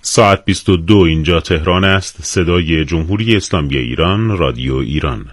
ساعت 22 اینجا تهران است. صدای جمهوری اسلامی ایران، رادیو ایران.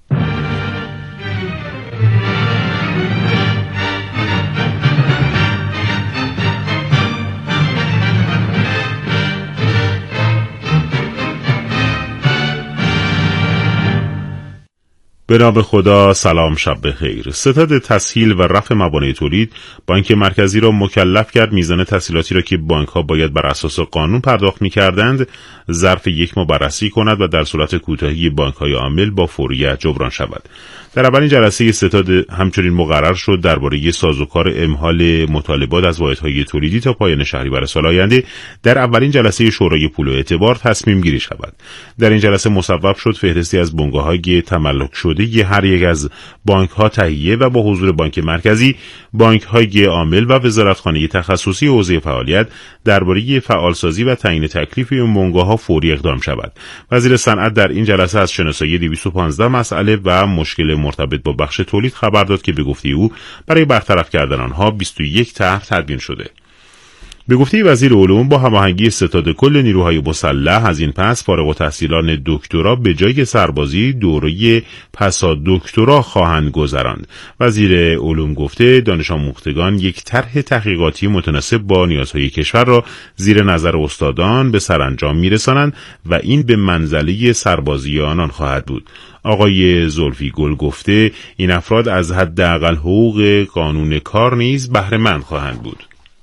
به نام خدا، سلام، شب بخیر. ستاد تسهیل و رفع موانع تولید بانک مرکزی را مکلف کرد میزان تسهیلاتی را که بانک ها باید بر اساس قانون پرداخت می‌کردند ظرف یک ماه بررسی کند و در صورت کوتاهی بانک های عامل با فوریت جبران شود. در اولین جلسه ستاد همچنین مقرر شد درباره سازوکار امهال مطالبات از واحدهای تولیدی تا پایان شهریور سال آینده در اولین جلسه شورای پول و اعتبار تصمیم گیری شود. در این جلسه مصوب شد فهرستی از بنگاه‌های تملک شده هر یک از بانک‌ها تهیه و با حضور بانک مرکزی، بانک‌های عامل و وزارتخانه تخصصی حوزه فعالیت درباره فعالسازی و تعیین تکلیف این بنگاه‌ها فوری اقدام شود. وزیر صنعت در این جلسه از شناسایی 215 مسئله و مشکل مرتبط با بخش تولید خبر داد که به گفته او برای برطرف کردن آنها 21 طرح تدوین شده. به گفته وزیر علوم با هماهنگی ستاد کل نیروهای مسلح از این پس فارغ التحصیلان دکترا به جای سربازی دوره پسا دکترا خواهند گذراند. وزیر علوم گفته دانش آموختگان یک طرح تحقیقاتی متناسب با نیازهای کشور را زیر نظر استادان به سرانجام میرسانند و این به منزله سربازی آنان خواهد بود. آقای زلفی گل گفته این افراد از حداقل حقوق قانون کار نیز بهره مند خواهند بود.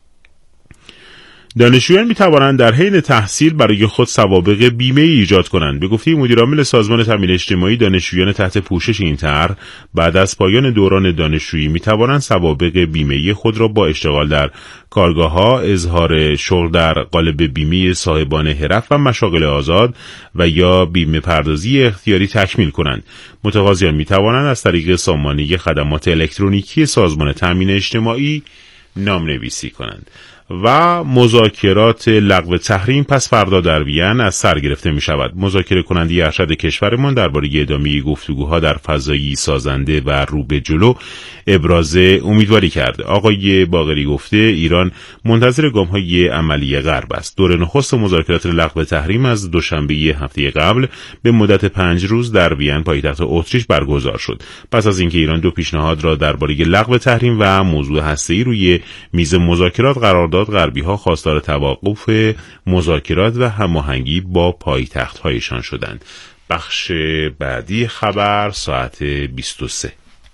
دانشجویان می توانند در حین تحصیل برای خود سوابق بیمه ایجاد کنند. به گفته مدیر عامل سازمان تامین اجتماعی، دانشجویان تحت پوشش این طرح بعد از پایان دوران دانشجویی می توانند سوابق بیمه خود را با اشتغال در کارگاه‌ها، اظهار شغل در قالب بیمه صاحبان حرف و مشاغل آزاد و یا بیمه پردازی اختیاری تکمیل کنند. متقاضیان می توانند از طریق سامانه خدمات الکترونیکی سازمان تامین اجتماعی نامنویسی کنند. و مذاکرات لغو تحریم پس فردا در وین از سر گرفته می شود. مذاکره کننده ارشد کشورمان درباره ادامه گفتگوها در فضایی سازنده و رو به جلو ابراز امیدواری کرده. آقای باقری گفته ایران منتظر گام‌های عملی غرب است. دور نخست مذاکرات لغو تحریم از دوشنبه هفته قبل به مدت 5 روز در وین پایتخت اتریش برگزار شد. پس از اینکه ایران دو پیشنهاد را درباره لغو تحریم و موضوع هسته‌ای روی میز مذاکرات قرار داد، غربی‌ها خواستار توقف مذاکرات و هماهنگی با پایتخت‌هایشان شدند. بخش بعدی خبر ساعت 23.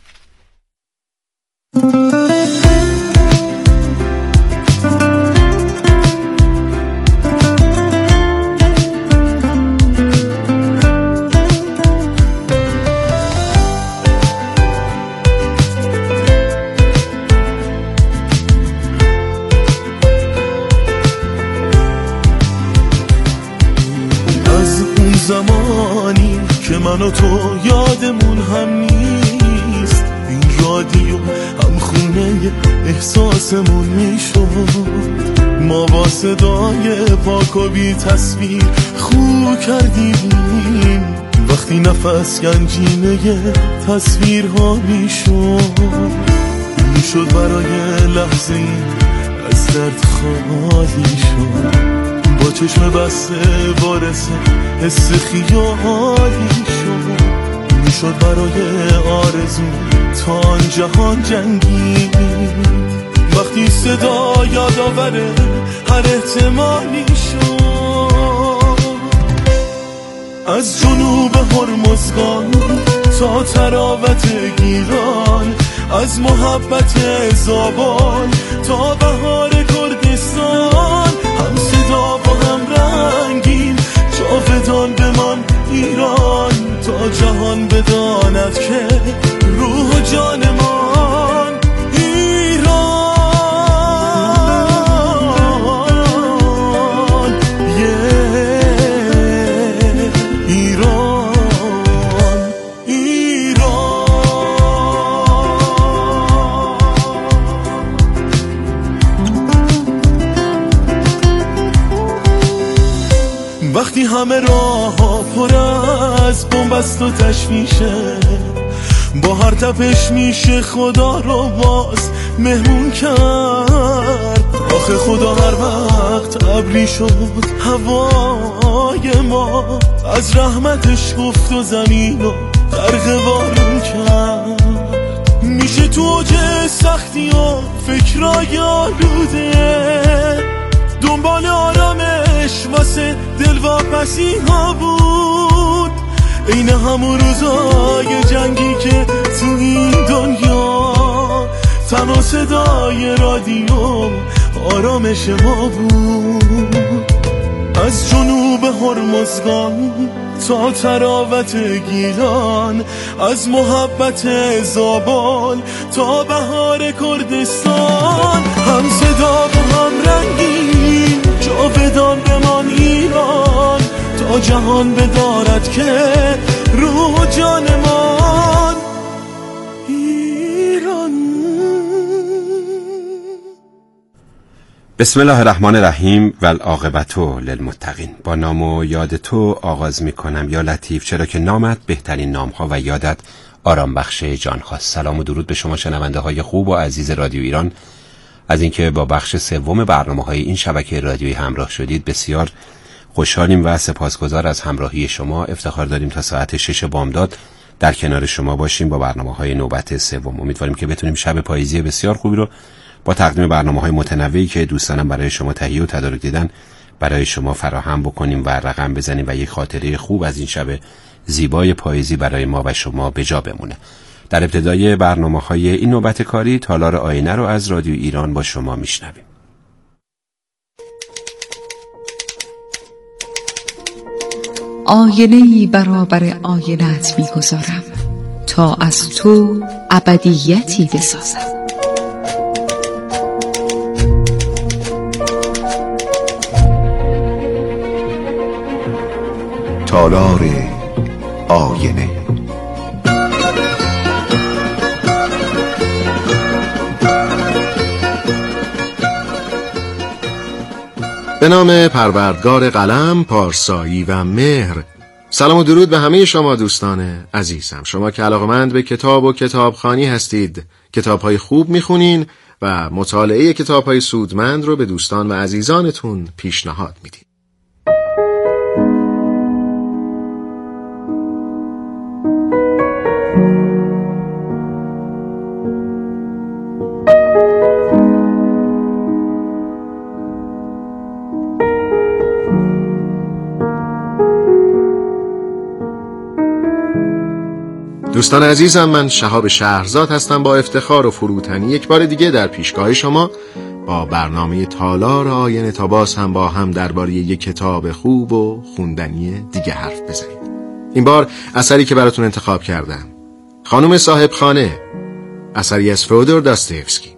زمانی که من و تو یادمون هم نیست، این رادیو هم خونه احساسمون میشد. ما با صدای پاک و بی تصویر خو کردیم وقتی نفس گنجینه تصویرها میشد برای لحظه از درد خالی شد. با چشم بسته وارث حس خیالی میشد برای آرزو تا آن جهان جنگی. وقتی صدا یادآور هر احتمالی شد، از جنوب هرمزگان تا تراوت گیلان، از محبت زابان تا بهار کردستان، هم صدا با هم رنگین جاودان بمان ایران، تا جهان بداند که روح و جانمان ایران. وقتی همه راه ها پر از بنبست و تشویشه، با هر تپش میشه خدا رو باز مهمون کرد. آخه خدا هر وقت ابری شد هوای ما، از رحمتش گفت و زمینو غرق بارون کرد. میشه تو اوج سختی و فکرای آلوده، دنبال آرامش واسه دلواپسی ها بود. این همون روزای جنگی که تو این دنیا تنها صدای رادیو آرامش ما بود. از جنوب هرمزگان تا تراوت گیلان، از محبت زابل تا بهار کردستان، هم صدا و هم رنگین جاودان بمان ایران، تا جهان بدارد که روح و جانمان ایران. بسم الله الرحمن الرحیم و العاقبت للمتقین. با نام و یاد تو آغاز می کنم یا لطیف، چرا که نامت بهترین نامها و یادت آرام بخش جان خواست. سلام و درود به شما شنونده های خوب و عزیز رادیو ایران. از اینکه با بخش سوم برنامه‌های این شبکه رادیویی همراه شدید بسیار خوشحالیم و سپاسگزار از همراهی شما. افتخار داریم تا ساعت 6 بامداد در کنار شما باشیم با برنامه‌های نوبت سوم. امیدواریم که بتونیم شب پاییزی بسیار خوبی رو با تقدیم برنامه‌های متنوعی که دوستانم برای شما تهیه و تدارک دیدن برای شما فراهم بکنیم و رقم بزنیم و یک خاطره خوب از این شب زیبای پاییزی برای ما و شما به جا بمونه. در ابتدای برنامه‌های این نوبت کاری تالار آینه رو از رادیو ایران با شما میشنویم. آینه‌ای برابر آینه‌ات می‌گذارم تا از تو ابدیتی بسازم. تالار آینه. به نام پروردگار قلم، پارسایی و مهر. سلام و درود به همه شما دوستان عزیزم، شما که علاقه‌مند به کتاب و کتابخوانی هستید، کتاب‌های خوب می‌خونین و مطالعه کتاب‌های سودمند رو به دوستان و عزیزانتون پیشنهاد میدید. دوستان عزیزم، من شهاب شهرزاد هستم. با افتخار و فروتنی یک بار دیگه در پیشگاه شما با برنامه تالار آینه تا باز هم با هم درباره یک کتاب خوب و خوندنی دیگه حرف بزنیم. این بار اثری که براتون انتخاب کردم، خانم صاحب خانه، اثری از فیودور داستایوفسکی.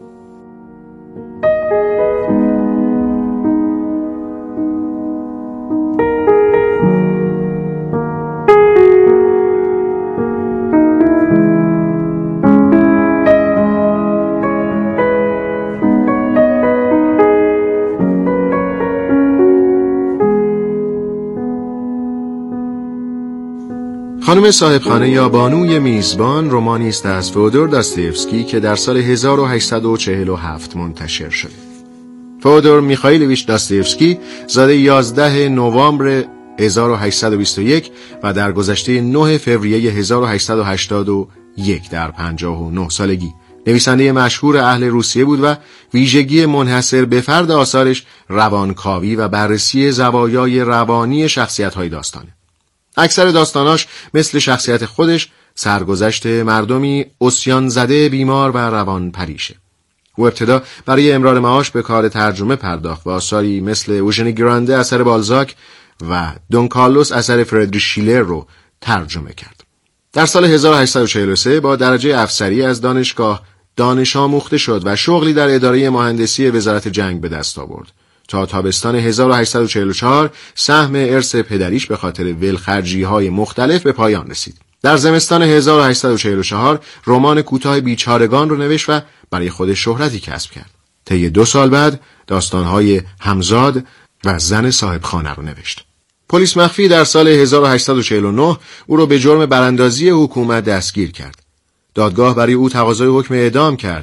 خانم صاحبخانه یا بانوی میزبان رمانی است از فیودور داستایوفسکی که در سال 1847 منتشر شده. فیودور میخائیلویچ داستایوفسکی زاده 11 نوامبر 1821 و در گذشته 9 فوریه 1881 در 59 سالگی نویسنده مشهور اهل روسیه بود و ویژگی منحصر به فرد آثارش روانکاوی و بررسی زوایای روانی شخصیت‌های داستانه. اکثر داستاناش مثل شخصیت خودش سرگذشت مردمی عصیان زده، بیمار و روان پریشه. او ابتدا برای امرار معاش به کار ترجمه پرداخت و آثاری مثل اوژنی گرانده اثر بالزاک و دون کارلوس اثر فردریش شیلر رو ترجمه کرد. در سال 1843 با درجه افسری از دانشگاه دانش آموخته شد و شغلی در اداره مهندسی وزارت جنگ به دست آورد. تا تابستان 1844 سهم ارث پدریش به خاطر ولخرجی‌های مختلف به پایان رسید. در زمستان 1844 رمان کوتاه بیچارگان رو نوشت و برای خودش شهرتی کسب کرد. طی 2 سال بعد داستان‌های همزاد و زن صاحب خانه رو نوشت. پلیس مخفی در سال 1849 او را به جرم براندازی حکومت دستگیر کرد. دادگاه برای او تقاضای حکم اعدام کرد.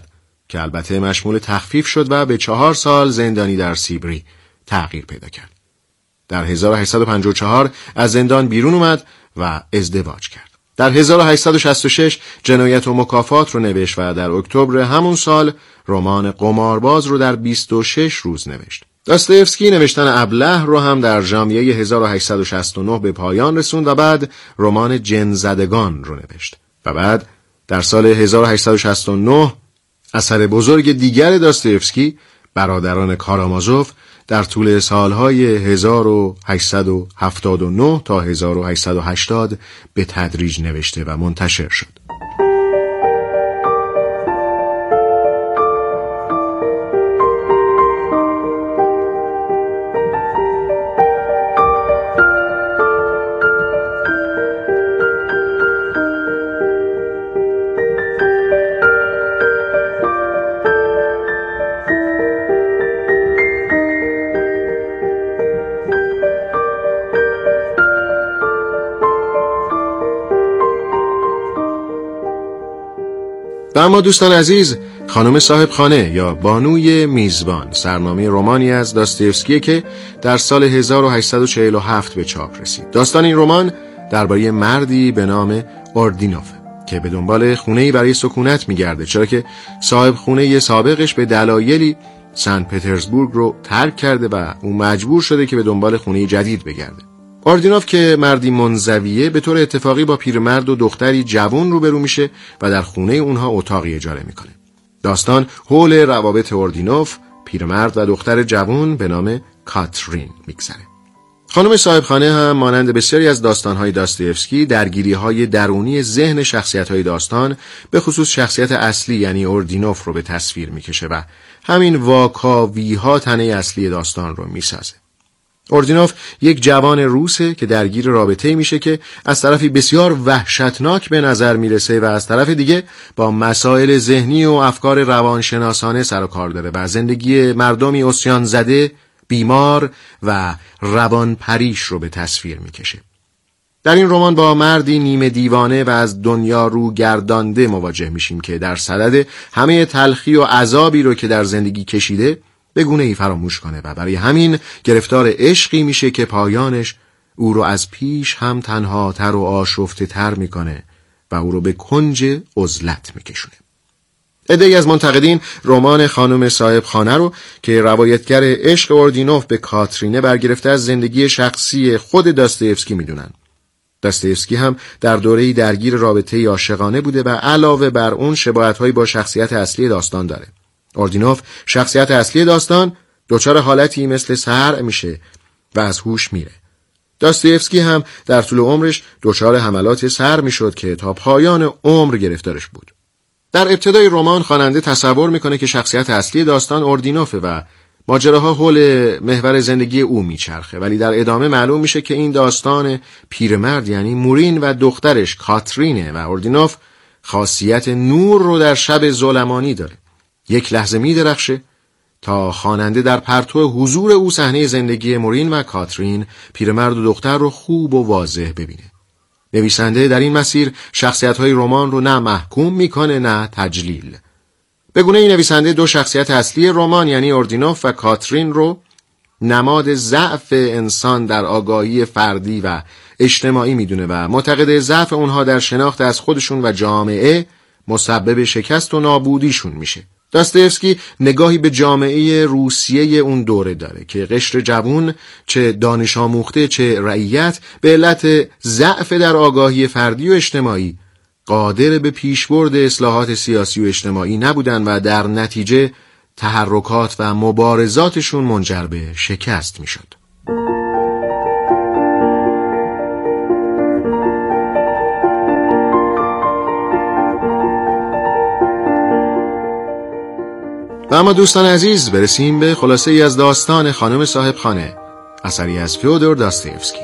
که البته مشمول تخفیف شد و به 4 سال زندانی در سیبری تغییر پیدا کرد. در 1854 از زندان بیرون اومد و ازدواج کرد. در 1866 جنایت و مکافات رو نوشت و در اکتبر همون سال رمان قمارباز رو در 26 روز نوشت. داستایفسکی نوشتن ابله رو هم در ژانویه 1869 به پایان رسوند و بعد رمان جن‌زدگان رو نوشت. و بعد در سال 1869 اثر بزرگ دیگر داستایفسکی، برادران کارامازوف، در طول سالهای 1879 تا 1880 به تدریج نوشته و منتشر شد. اما دوستان عزیز، خانم صاحب خانه یا بانوی میزبان سرنامه رمانی از داستایفسکی که در سال 1847 به چاپ رسید. داستان این رمان درباره مردی به نام اوردینوف که به دنبال خونه‌ای برای سکونت میگرده، چرا که صاحب خونه سابقش به دلایلی سن پترزبورگ رو ترک کرده و اون مجبور شده که به دنبال خونه جدید بگرده. اوردینوف که مردی منزویه به طور اتفاقی با پیرمرد و دختری جوان روبرو میشه و در خونه اونها اتاقی اجاره میکنه. داستان حول روابط اوردینوف، پیرمرد و دختر جوان به نام کاترین میگذره. خانم صاحبخانه هم مانند بسیاری از داستانهای داستایفسکی درگیری‌های درونی ذهن شخصیت‌های داستان، به خصوص شخصیت اصلی یعنی اوردینوف رو به تصویر میکشه و همین واکاوی‌ها تنه اصلی داستان رو میسازه. اوردینوف یک جوان روسه که درگیر رابطه‌ای میشه که از طرفی بسیار وحشتناک به نظر میرسه و از طرف دیگه با مسائل ذهنی و افکار روانشناسانه سر و کار داره و زندگی مردمی عصیان زده، بیمار و روانپریش رو به تصویر میکشه. در این رمان با مردی نیمه دیوانه و از دنیا رو گردانده مواجه میشیم که در صدد همه تلخی و عذابی رو که در زندگی کشیده به گونه‌ای فراموش کنه و برای همین گرفتار عشقی میشه که پایانش او رو از پیش هم تنهاتر و آشفته تر میکنه و او رو به کنج عزلت میکشونه. عده‌ای از منتقدین رمان خانم صاحبخانه رو که روایتگر عشق اوردینوف به کاترینه برگرفته از زندگی شخصی خود داستایفسکی میدونن. داستایفسکی هم در دوره‌ای درگیر رابطه‌ای عاشقانه بوده و علاوه بر اون شباهت‌هایی با شخصیت اصلی داستان داره. اوردینوف شخصیت اصلی داستان دچار حالتی مثل صرع میشه و از هوش میره. داستایفسکی هم در طول عمرش دچار حملات صرع میشد که تا پایان عمر گرفتارش بود. در ابتدای رمان خواننده تصور میکنه که شخصیت اصلی داستان اوردینوفه و ماجراها حول محور زندگی او میچرخه، ولی در ادامه معلوم میشه که این داستان پیرمرد یعنی مورین و دخترش کاترینه و اوردینوف خاصیت نور رو در شب ظلمانی داره. یک لحظه میدرخشه تا خواننده در پرتو حضور او صحنه زندگی مورین و کاترین، پیرمرد و دختر رو خوب و واضح ببینه. نویسنده در این مسیر شخصیت‌های رمان رو نه محکوم میکنه نه تجلیل. به گونه این نویسنده دو شخصیت اصلی رمان یعنی اوردینوف و کاترین رو نماد ضعف انسان در آگاهی فردی و اجتماعی میدونه و معتقد ضعف اونها در شناخت از خودشون و جامعه مسبب شکست و نابودیشون میشه. داستایفسکی نگاهی به جامعه روسیه اون دوره داره که قشر جوان، چه دانش آموخته چه رعیت، به علت ضعف در آگاهی فردی و اجتماعی قادر به پیشبرد اصلاحات سیاسی و اجتماعی نبودن و در نتیجه تحرکات و مبارزاتشون منجر به شکست میشد. و اما دوستان عزیز برسیم به خلاصه ای از داستان خانم صاحبخانه، اثری از فیودور داستایفسکی.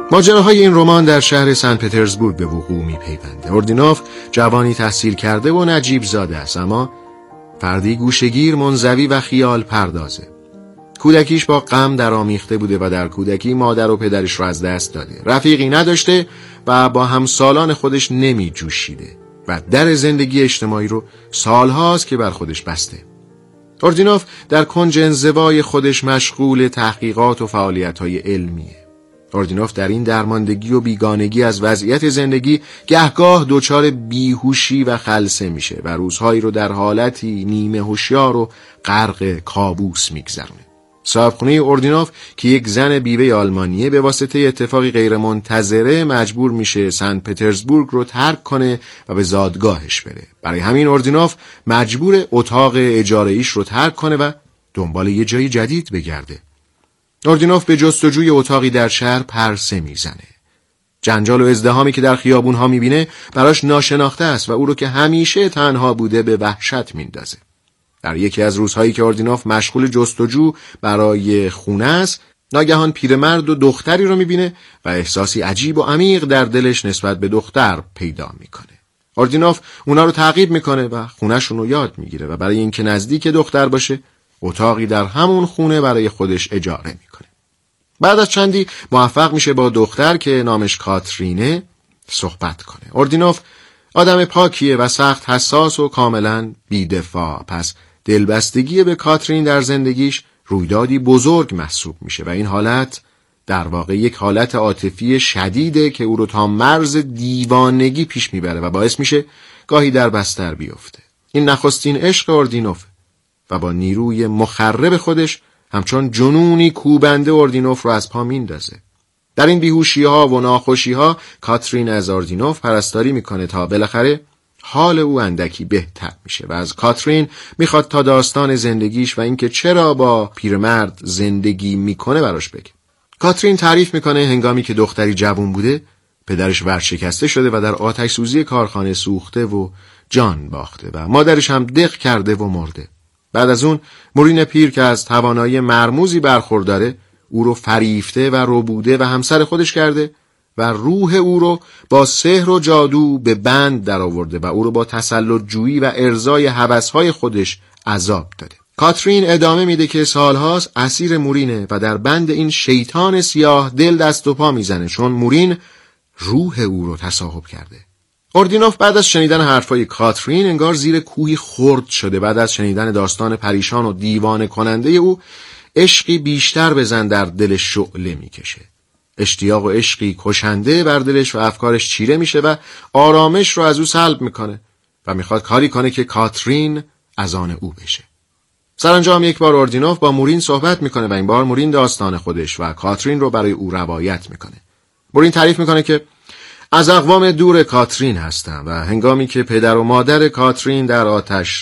ماجراهای این رمان در شهر سن پترزبورگ به وقوع می‌پیونده. اوردینوف جوانی تحصیل کرده و نجیب زاده است، اما فردی گوشه‌گیر، منزوی و خیال پردازه. کودکیش با غم درآمیخته بوده و در کودکی مادر و پدرش رو از دست داده. رفیقی نداشته و با همسالان خودش نمی جوشیده و در زندگی اجتماعی رو سالهاست که بر خودش بسته. اوردینوف در کنج انزوای خودش مشغول تحقیقات و فعالیت‌های علمیه. اوردینوف در این درماندگی و بیگانگی از وضعیت زندگی گهگاه دچار بیهوشی و خلسه میشه و روزهایی رو در حالتی نیمه هوشیار و غرق کابوس میگذرونه. صاحبخونه اوردینوف که یک زن بیوه آلمانیه به واسطه اتفاقی غیرمنتظره مجبور میشه سن پترزبورگ رو ترک کنه و به زادگاهش بره. برای همین اوردینوف مجبور اتاق اجاره ایش رو ترک کنه و دنبال یه جای جدید بگرده. اوردینوف به جستجوی اتاقی در شهر پرسه میزنه. جنجال و ازدحامی که در خیابونها میبینه براش ناشناخته است و او رو که همیشه تنها بوده به وحشت میندازه. در یکی از روزهایی که اوردینوف مشغول جستجو برای خونه است، ناگهان پیرمرد و دختری رو میبینه و احساسی عجیب و عمیق در دلش نسبت به دختر پیدا میکنه. اوردینوف اونا رو تعقیب میکنه و خونه‌شون رو یاد میگیره و برای اینکه نزدیک دختر باشه اتاقی در همون خونه برای خودش اجاره میکنه. بعد از چندی موفق میشه با دختر که نامش کاترینه صحبت کنه. اوردینوف آدم پاکیه و سخت حساس و کاملا بی‌دفاع، پس دلبستگی به کاترین در زندگیش رویدادی بزرگ محسوب میشه و این حالت در واقع یک حالت عاطفی شدیده که او رو تا مرز دیوانگی پیش میبره و باعث میشه گاهی در بستر بیفته. این نخستین عشق اوردینوف و با نیروی مخرب خودش همچون جنونی کوبنده اوردینوف رو از پا میندازه. در این بیهوشی‌ها و ناخوشی‌ها کاترین از اوردینوف پرستاری میکنه تا بالاخره حال او اندکی بهتر میشه و از کاترین میخواد تا داستان زندگیش و اینکه چرا با پیرمرد زندگی میکنه براش بگه. کاترین تعریف میکنه هنگامی که دختری جوان بوده پدرش ورشکسته شده و در آتش سوزی کارخانه سوخته و جان باخته و مادرش هم دق کرده و مرده. بعد از اون مورین پیر که از توانایی مرموزی برخورداره او رو فریفته و ربوده و همسر خودش کرده و روح او رو با سحر و جادو به بند در آورده و او رو با تسلط جویی و ارضای هوس‌های خودش عذاب داده. کاترین ادامه میده که سالهاست اسیر مورینه و در بند این شیطان سیاه دل دست و پا میزنه چون مورین روح او رو تصاحب کرده. اوردینوف بعد از شنیدن حرفای کاترین انگار زیر کوهی خرد شده. بعد از شنیدن داستان پریشان و دیوانه کننده او عشقی بیشتر به زن در دلش شعله میکشه. اشتیاق و عشقی کشنده بر دلش و افکارش چیره میشه و آرامش رو از او سلب میکنه و میخواد کاری کنه که کاترین از آن او بشه. سرانجام یک بار اوردینوف با مورین صحبت میکنه و این بار مورین داستان خودش و کاترین رو برای او روایت میکنه. مورین تعریف میکنه که از اقوام دور کاترین هستم و هنگامی که پدر و مادر کاترین در آتش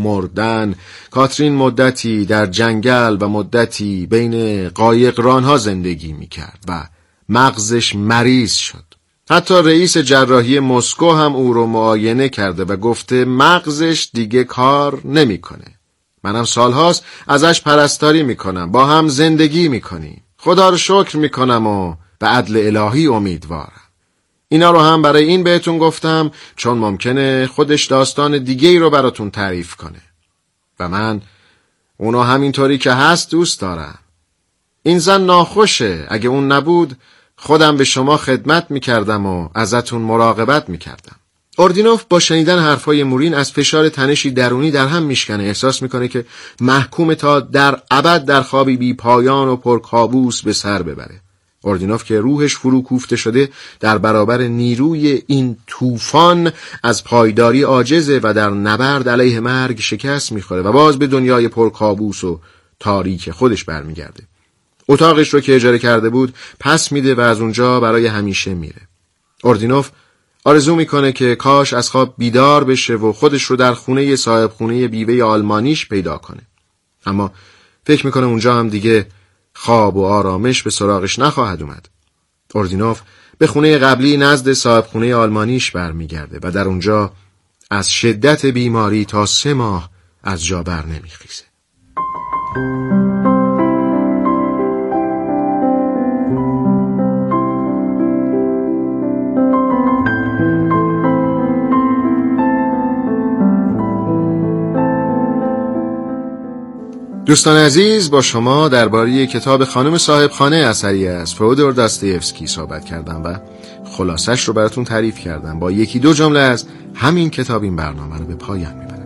مردن، کاترین مدتی در جنگل و مدتی بین قایقرانها زندگی میکرد و مغزش مریض شد. حتی رئیس جراحی مسکو هم او رو معاینه کرده و گفته مغزش دیگه کار نمیکنه. منم سالهاست ازش پرستاری میکنم، با هم زندگی میکنیم. خدا رو شکر میکنم و به عدل الهی امیدوارم. اینا رو هم برای این بهتون گفتم چون ممکنه خودش داستان دیگه ای رو براتون تعریف کنه و من اونو همینطوری که هست دوست دارم. این زن ناخوشه، اگه اون نبود خودم به شما خدمت میکردم و ازتون مراقبت میکردم. اوردینوف با شنیدن حرفای مورین از فشار تنشی درونی در هم میشکنه. احساس میکنه که محکوم تا در ابد در خوابی بی پایان و پرکابوس به سر ببره. اوردینوف که روحش فرو کوفته شده در برابر نیروی این طوفان از پایداری عاجزه و در نبرد علیه مرگ شکست میخوره و باز به دنیای پرکابوس و تاریک خودش برمیگرده. اتاقش رو که اجاره کرده بود پس میده و از اونجا برای همیشه میره. اوردینوف آرزو میکنه که کاش از خواب بیدار بشه و خودش رو در خونه صاحب خونه بیوه آلمانیش پیدا کنه، اما فکر میکنه اونجا هم دیگه خواب و آرامش به سراغش نخواهد اومد. اوردینوف به خونه قبلی نزد صاحب خونه آلمانیش برمیگرده و در اونجا از شدت بیماری تا 3 ماه از جا بر نمیخیزه. دوستان عزیز، با شما درباره کتاب خانم صاحب خانه اثری از فئودور داستایفسکی صحبت کردم و خلاصش رو براتون تعریف کردم. با یکی دو جمله از همین کتاب این برنامه رو به پایان میبرم.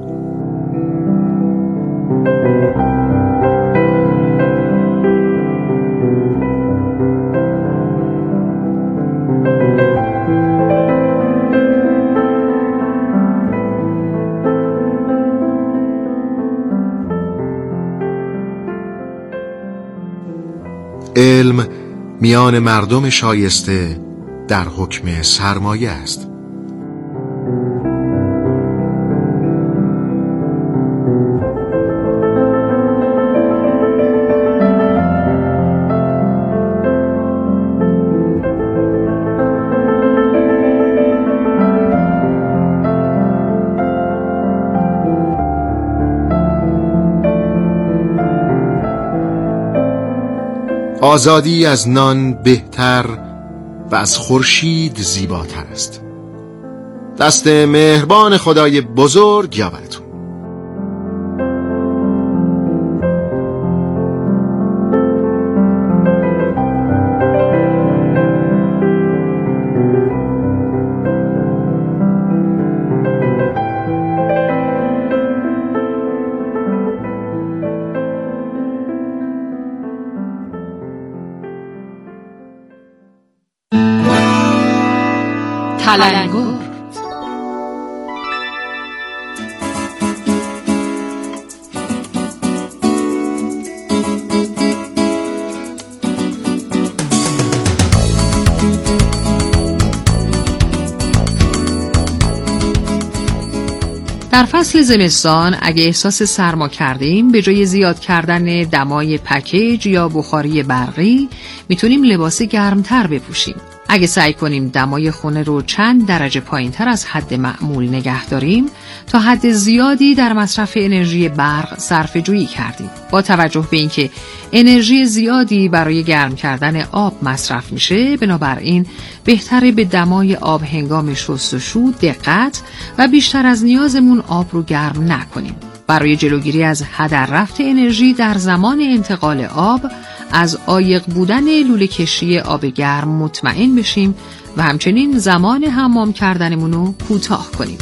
علم میان مردم شایسته در حکم سرمایه است. آزادی از نان بهتر و از خورشید زیباتر است. دست مهربان خدای بزرگ یابتون. تلنگر. در فصل زمستان اگه احساس سرما کردیم، به جای زیاد کردن دمای پکیج یا بخاری برقی میتونیم لباس گرمتر بپوشیم. اگه سعی کنیم دمای خونه رو چند درجه پایین‌تر از حد معمول نگه داریم، تا حد زیادی در مصرف انرژی برق صرفه‌جویی کردیم. با توجه به اینکه انرژی زیادی برای گرم کردن آب مصرف میشه، بنابراین بهتره به دمای آب هنگام شستشو دقت و بیشتر از نیازمون آب رو گرم نکنیم. برای جلوگیری از هدر رفت انرژی در زمان انتقال آب، از عایق بودن لوله کشی آب گرم مطمئن بشیم و همچنین زمان حمام کردنمون رو کوتاه کنیم.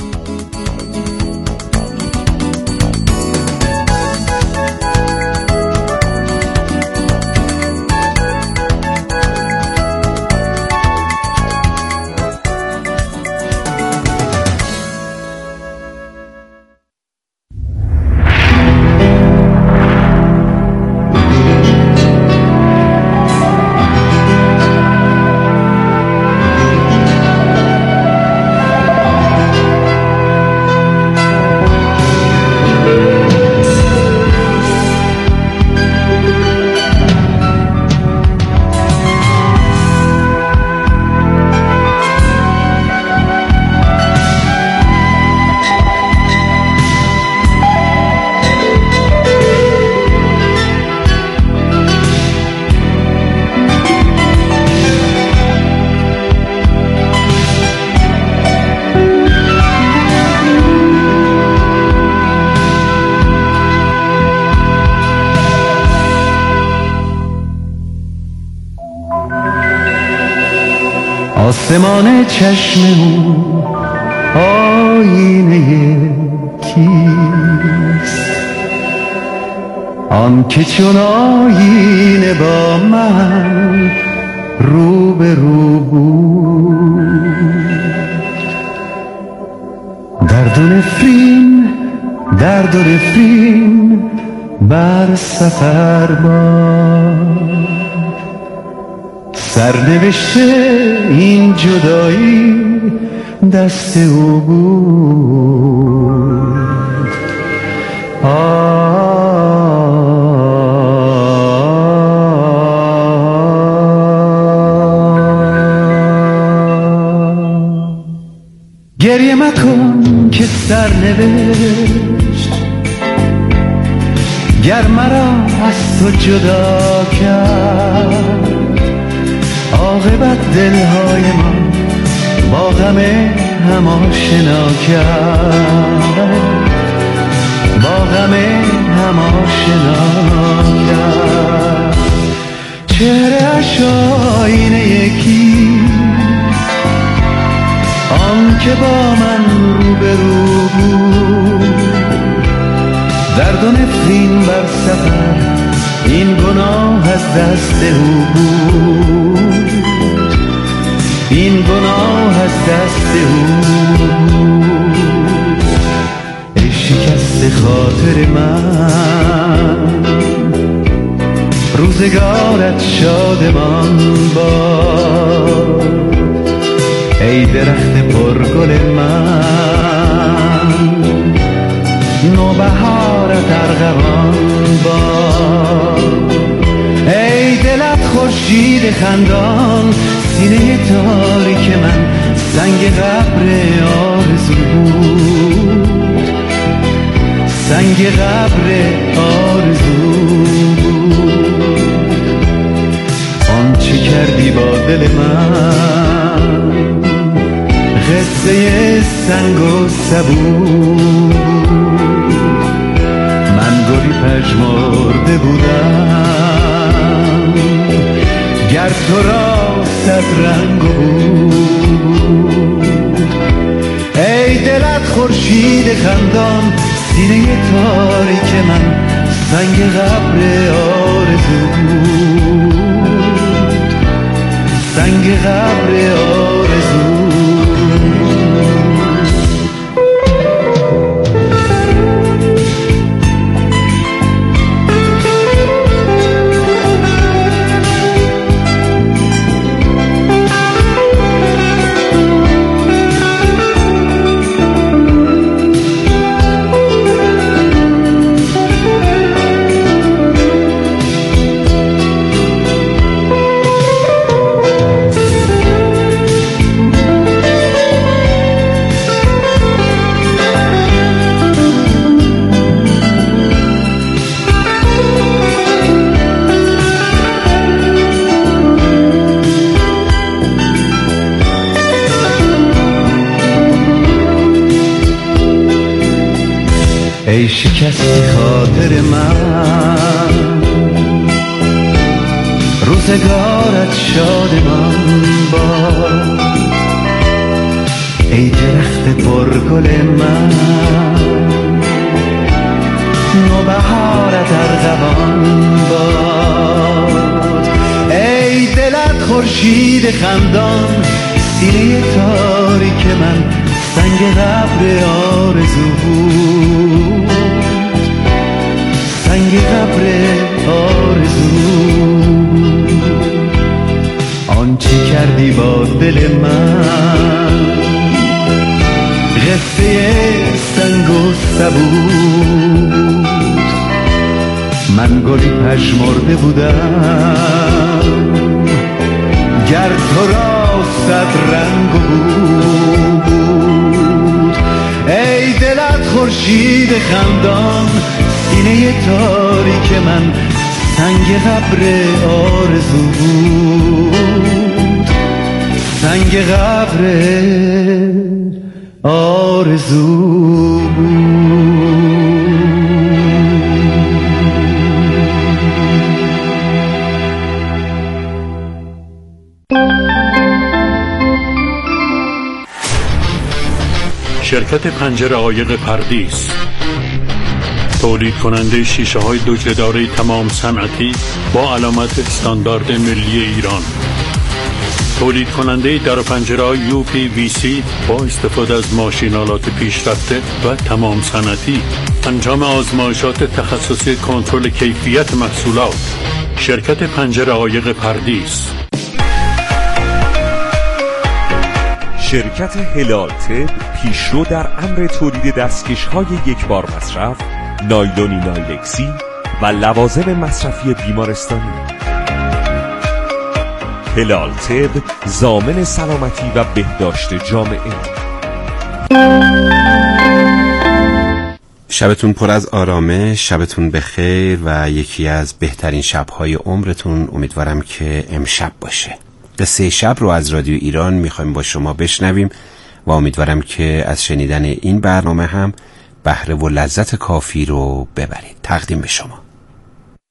آسمان چشم او آینه کیست؟ آن که چون آینه با من رو به رو بود. درد و نفرین بر سفر باد، سرنوشته این جدایی دست او بود. گریه مکن که سرنوشت گر مرا از تو جدا کرد، عاقبت دلهای ما با غم هم آشنا کرد. با غم هم آشنا کرد. چهره‌اش آینه یکی آن که با من روبرو بود، درد و نفرین بر سفر این گناه از دست او بود، این گناه از دست او بود. ای شکست خاطر من، روزگارت شادمان باد. ای درخت پرگل من، نوبهارت ارغوان باد. ای دلت خورشید خندان، سینه تاریک من سنگ قبر آرزو بود، سنگ قبر آرزو بود. آنچه کردی با دل من قصه سنگ و سبو، من گلی پژمرده بودم گر تو را صد رنگ بود. ای دلت خورشید خندان، سینه تاریک من سنگ قبر آرزو بود، سنگ قبر آرزو. ای شکست خاطر من، روزگارت شادمان باد. ای درخت پرگل من، نوبهارت ارغوان باد. ای دلت خورشید خندان، سینه تاریک من سنگ قبر آرزو بود، سنگ قبر آرزو. آنچه کردی با دل من قصه سنگ و سبو، من گلی پژمرده بودم گر تو را صد رنگ بود. ای دلت خورشید خندان، سینه تاریک من سنگ قبر آرزو بود، سنگ قبر آرزو بود. شرکت پنجره عایق پردیس، تولید کننده شیشه های دوجله‌دار تمام صنعتی با علامت استاندارد ملی ایران. تولید کننده در و پنجره های UPVC با استفاده از ماشینالات پیشرفته و تمام صنعتی. انجام آزمایشات تخصصی کنترل کیفیت محصولات. شرکت پنجره عایق پردیس. شرکت هلال طب پیشرو در امر تولید دستکش‌های یک بار مصرف، نایلونی نایلکسی و لوازم مصرفی بیمارستانی. هلال طب ضامن سلامتی و بهداشت جامعه. شبتون پر از آرامش، شبتون بخیر و یکی از بهترین شب‌های عمرتون امیدوارم که امشب باشه. قصه شب رو از رادیو ایران میخوایم با شما بشنویم و امیدوارم که از شنیدن این برنامه هم بهره و لذت کافی رو ببرید. تقدیم به شما.